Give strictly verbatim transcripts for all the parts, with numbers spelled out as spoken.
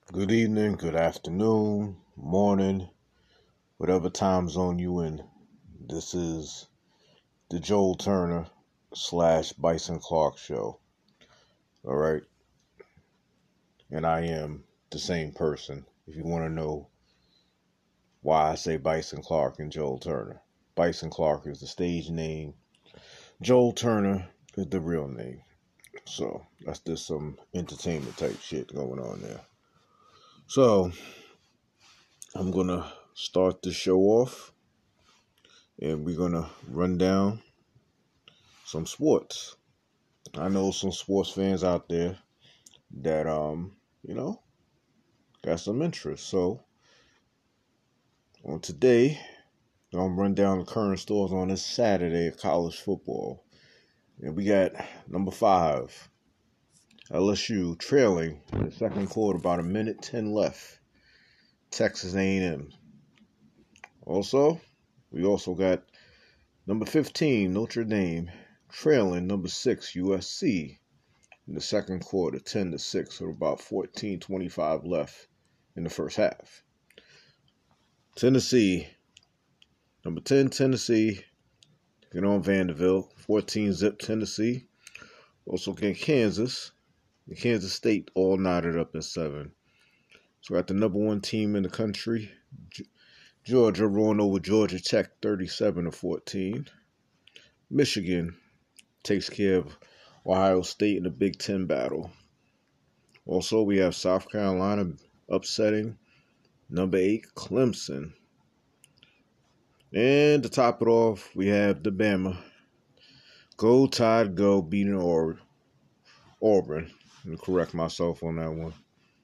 Good evening, good afternoon, morning, whatever time zone you in. This is the Joel Turner slash Bison Clark show. All right. And I am the same person. If you want to know why I say Bison Clark and Joel Turner. Bison Clark is the stage name. Joel Turner is the real name. So that's just some entertainment type shit going on there. So I'm going to start the show off. And we're going to run down some sports. I know some sports fans out there that, um, you know, got some interest. So, on today, I'm going to run down the current scores on this Saturday of college football. And we got number five, L S U, trailing in the second quarter, about a minute ten left. Texas A and M. Also, we also got number fifteen, Notre Dame, trailing number six, U S C. In the second quarter, ten to six, with about fourteen twenty-five left in the first half. Tennessee, number ten, Tennessee, get on Vanderbilt, fourteen zip Tennessee. Also get Kansas, and Kansas State all knotted up in seven. So got the number one team in the country, Georgia, rolling over Georgia Tech, thirty-seven to fourteen. Michigan takes care of Ohio State in the Big Ten battle. Also, we have South Carolina upsetting number eight, Clemson. And to top it off, we have the Bama. Go Tide Go, beating or- Auburn. Let me correct myself on that one.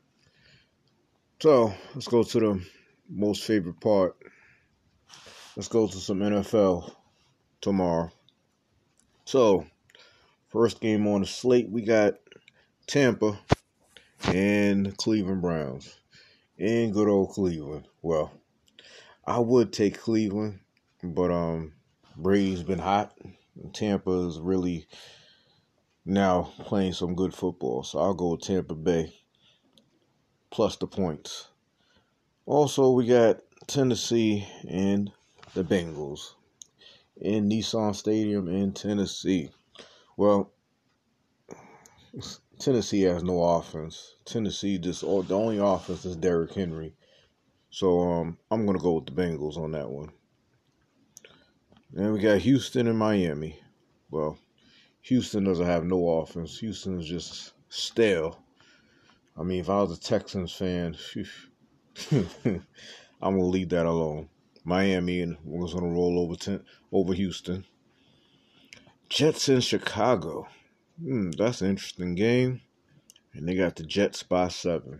So, let's go to the most favorite part. Let's go to some N F L tomorrow. So, first game on the slate, we got Tampa and Cleveland Browns. In good old Cleveland. Well, I would take Cleveland, but um, Brady's been hot. Tampa is really now playing some good football, so I'll go with Tampa Bay plus the points. Also, we got Tennessee and the Bengals in Nissan Stadium in Tennessee. Well, Tennessee has no offense. Tennessee just the only offense is Derrick Henry. So um, I'm gonna go with the Bengals on that one. And we got Houston and Miami. Well, Houston doesn't have no offense. Houston is just stale. I mean, if I was a Texans fan, I'm gonna leave that alone. Miami and we're gonna roll over ten, over Houston. Jets in Chicago. Hmm, that's an interesting game. And they got the Jets by seven.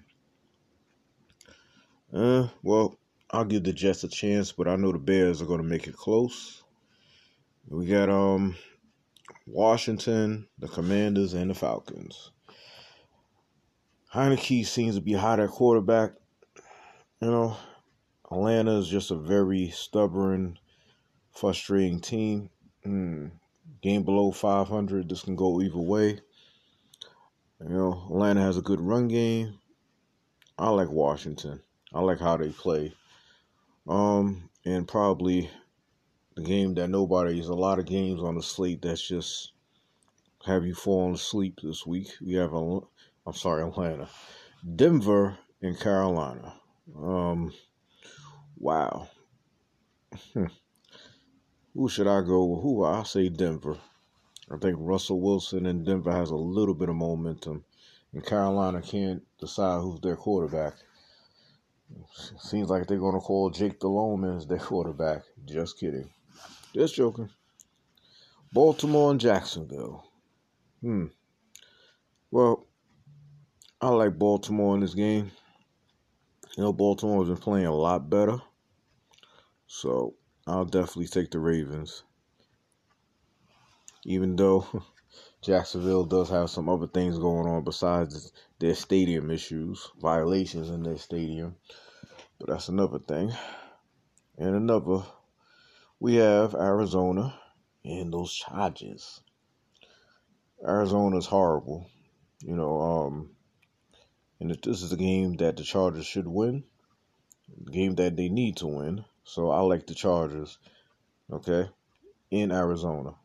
Uh, well, I'll give the Jets a chance, but I know the Bears are gonna make it close. We got um Washington, the Commanders, and the Falcons. Heineke seems to be hot at quarterback. You know, Atlanta is just a very stubborn, frustrating team. Mm. Game below five hundred, this can go either way. You know, Atlanta has a good run game. I like Washington. I like how they play. Um, and probably the game that nobody, there's a lot of games on the slate that's just have you falling asleep this week. We have, a, I'm sorry, Atlanta. Denver and Carolina. Um, wow. Who should I go with? Who? I'll say Denver. I think Russell Wilson in Denver has a little bit of momentum. And Carolina can't decide who's their quarterback. Seems like they're going to call Jake Delhomme as their quarterback. Just kidding. Just joking. Baltimore and Jacksonville. Hmm. Well, I like Baltimore in this game. You know, Baltimore has been playing a lot better. So, I'll definitely take the Ravens. Even though Jacksonville does have some other things going on besides their stadium issues, violations in their stadium. But that's another thing. And another, we have Arizona and those Chargers. Arizona's horrible. You know, um, And if this is a game that the Chargers should win, the game that they need to win. So I like the Chargers, okay, in Arizona.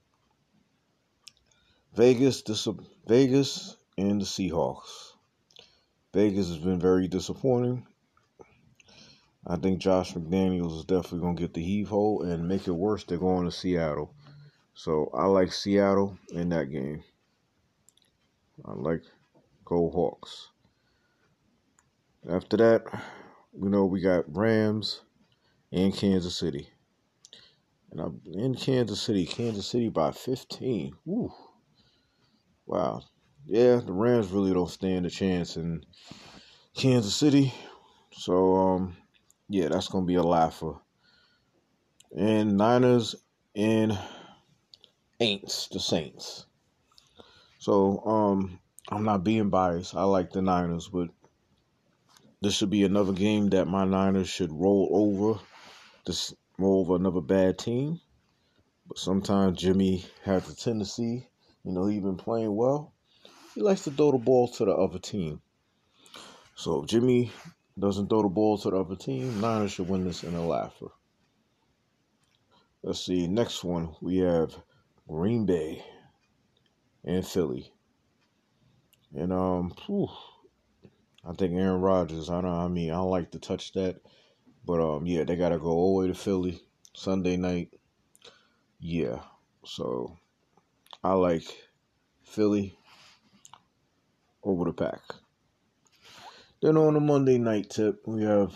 Vegas, dis- Vegas and the Seahawks. Vegas has been very disappointing. I think Josh McDaniels is definitely going to get the heave ho and make it worse. They're going to Seattle. So I like Seattle in that game. I like Go Hawks. After that, you know, we got Rams and Kansas City. And I'm in Kansas City. Kansas City by fifteen. Woo. Wow. Yeah, the Rams really don't stand a chance in Kansas City. So, um, yeah, that's going to be a laugher. And Niners and Aints, the Saints. So, um, I'm not being biased. I like the Niners, but this should be another game that my Niners should roll over. This roll over another bad team. But sometimes Jimmy has a tendency, you know, he's been playing well. He likes to throw the ball to the other team. So if Jimmy doesn't throw the ball to the other team, Niners should win this in a laugher. Let's see. Next one, we have Green Bay and Philly. And um, whew, I think Aaron Rodgers. I don't. I mean, I don't like to touch that, but um, yeah, they gotta go all the way to Philly Sunday night. Yeah, so I like Philly over the Pack. Then on the Monday night tip, we have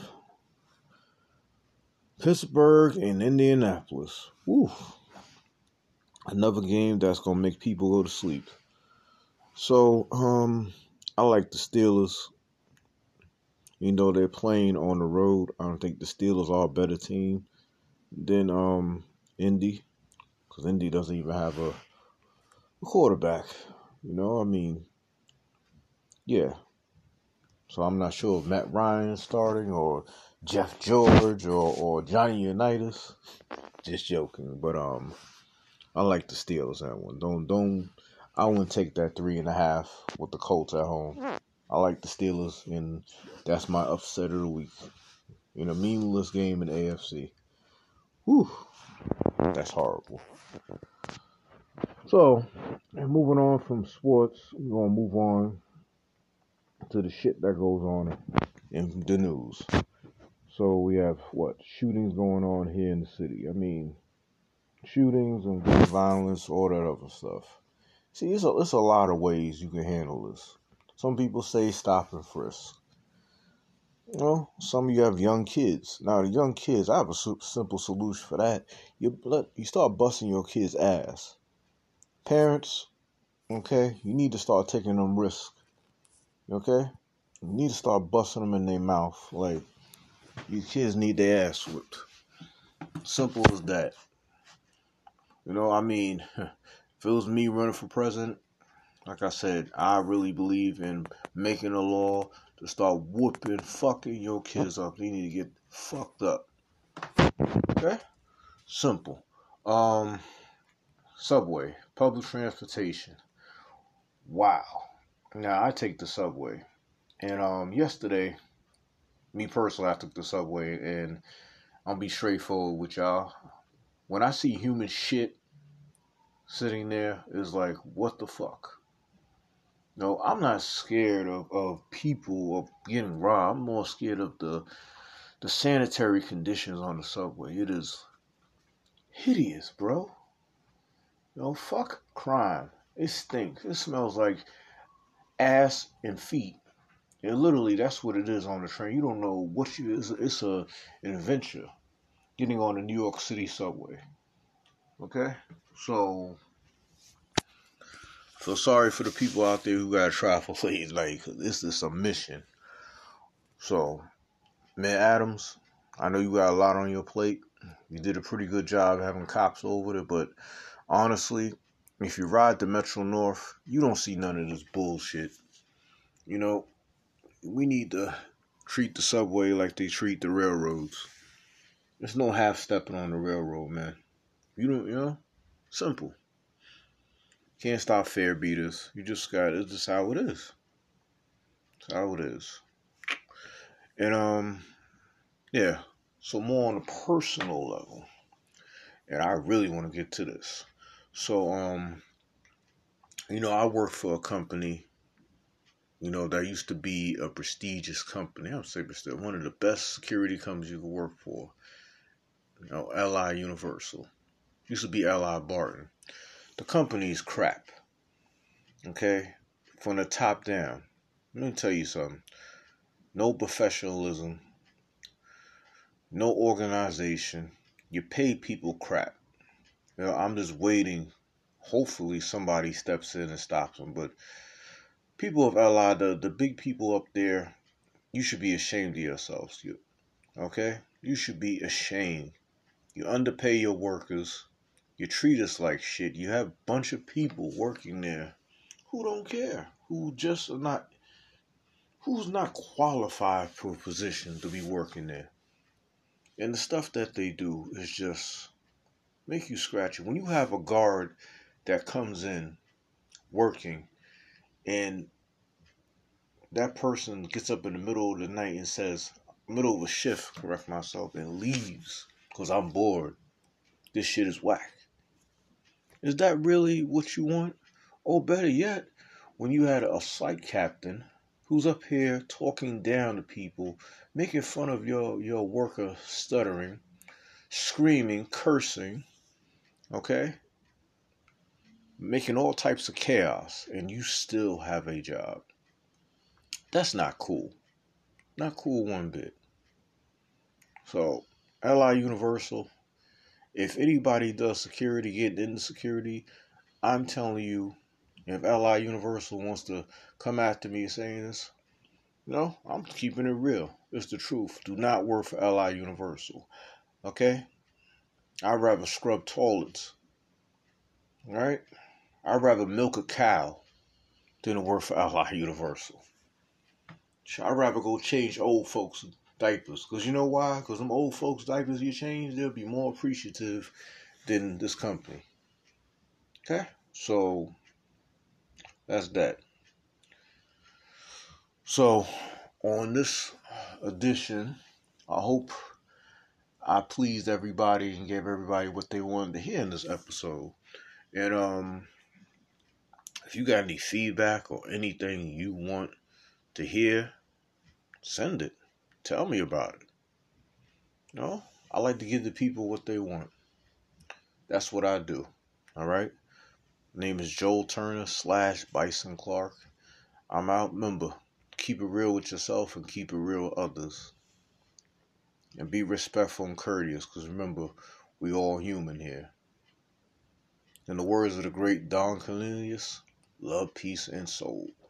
Pittsburgh and Indianapolis. Woo. Another game that's going to make people go to sleep. So, um, I like the Steelers. Even though they're playing on the road, I don't think the Steelers are a better team than um Indy. Because Indy doesn't even have a, a quarterback. You know, I mean, yeah. So I'm not sure if Matt Ryan is starting or Jeff George or, or Johnny Unitas. Just joking. But um I like the Steelers that one. Don't don't I wouldn't take that three and a half with the Colts at home. I like the Steelers, and that's my upset of the week. In a meaningless game in A F C. Whew. That's horrible. So, and moving on from sports, we're gonna move on to the shit that goes on in the news. So we have what shootings going on here in the city. I mean, shootings and gun violence, all that other stuff. See, it's a, it's a lot of ways you can handle this. Some people say stop and frisk. You know, some of you have young kids. Now, the young kids, I have a su- simple solution for that. You let you start busting your kids' ass. Parents, okay, you need to start taking them risks. Okay, you need to start busting them in their mouth. Like, your kids need their ass whipped. Simple as that. You know, I mean, if it was me running for president, like I said, I really believe in making a law to start whooping fucking your kids up. They need to get fucked up. Okay? Simple. Um, subway, public transportation. Wow. Now I take the subway, and um, yesterday, me personally, I took the subway, and I'll be straightforward with y'all. When I see human shit sitting there, it's like, what the fuck? No, I'm not scared of, of people of getting robbed. I'm more scared of the the sanitary conditions on the subway. It is hideous, bro. You know, fuck crime. It stinks. It smells like ass and feet. And literally, that's what it is on the train. You don't know what you. It's, it's a an adventure getting on the New York City subway. Okay, so feel sorry for the people out there who got to travel late. Like this is a mission. So, man, Adams, I know you got a lot on your plate. You did a pretty good job having cops over it, but honestly, if you ride the Metro North, you don't see none of this bullshit. You know, we need to treat the subway like they treat the railroads. There's no half stepping on the railroad, man. You don't, you know, simple. Can't stop fare beaters. You just got it's just how it is. That's how it is. And um, yeah. So more on a personal level, and I really want to get to this. So um, you know, I work for a company. You know, that used to be a prestigious company. I would say, but still, one of the best security companies you could work for. You know, L I Universal. Used to be L I Barton. The company's crap. Okay? From the top down. Let me tell you something. No professionalism. No organization. You pay people crap. You know, I'm just waiting. Hopefully somebody steps in and stops them. But people of L I, the, the big people up there, you should be ashamed of yourselves. You, okay? You should be ashamed. You underpay your workers. You treat us like shit. You have a bunch of people working there who don't care, who just are not, who's not qualified for a position to be working there. And the stuff that they do is just make you scratch it. When you have a guard that comes in working and that person gets up in the middle of the night and says, middle of a shift, correct myself, and leaves because I'm bored. This shit is whack. Is that really what you want? Or better yet, when you had a site captain who's up here talking down to people, making fun of your, your worker stuttering, screaming, cursing, okay? Making all types of chaos, and you still have a job. That's not cool. Not cool one bit. So, L I Universal, if anybody does security, getting into security, I'm telling you, if L I Universal wants to come after me saying this, no, I'm keeping it real. It's the truth. Do not work for L I Universal. Okay? I'd rather scrub toilets. Alright? I'd rather milk a cow than to work for L I Universal. I'd rather go change old folks' diapers. Because you know why? Because them old folks' diapers you change, they'll be more appreciative than this company. Okay? So, that's that. So, on this edition, I hope I pleased everybody and gave everybody what they wanted to hear in this episode. And um, if you got any feedback or anything you want to hear, send it. Tell me about it. You know, I like to give the people what they want. That's what I do. All right. My name is Joel Turner slash Bison Clark. I'm out. Remember, keep it real with yourself and keep it real with others. And be respectful and courteous, because remember, we all human here. In the words of the great Don Cornelius, love, peace, and soul.